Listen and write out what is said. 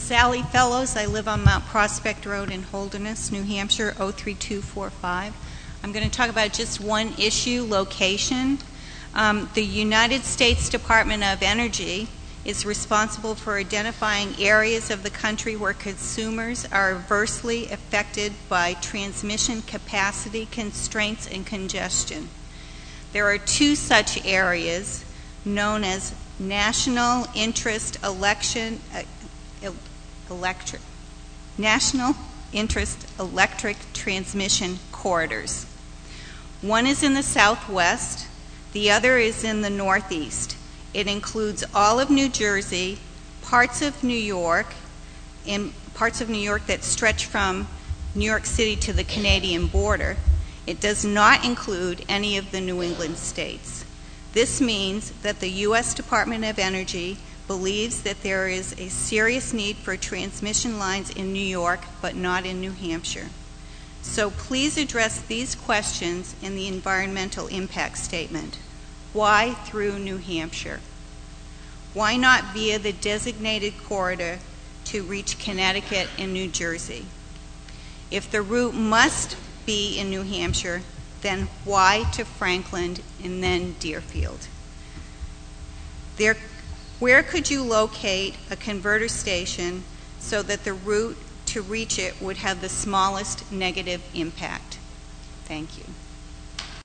Sally Fellows. I live on Mount Prospect Road in Holderness, New Hampshire, 03245. I'm going to talk about just one issue, location. The United States Department of Energy is responsible for identifying areas of the country where consumers are adversely affected by transmission capacity constraints and congestion. There are two such areas known as National Interest Electric Transmission Corridors. One is in the southwest, the other is in the northeast. It includes all of New Jersey, parts of New York, and parts of New York that stretch from New York City to the Canadian border. It does not include any of the New England states. This means that the U.S. Department of Energy believes that there is a serious need for transmission lines in New York, but not in New Hampshire. So please address these questions in the environmental impact statement. Why through New Hampshire? Why not via the designated corridor to reach Connecticut and New Jersey? If the route must be in New Hampshire, then why to Franklin and then Deerfield? Where could you locate a converter station so that the route to reach it would have the smallest negative impact? Thank you.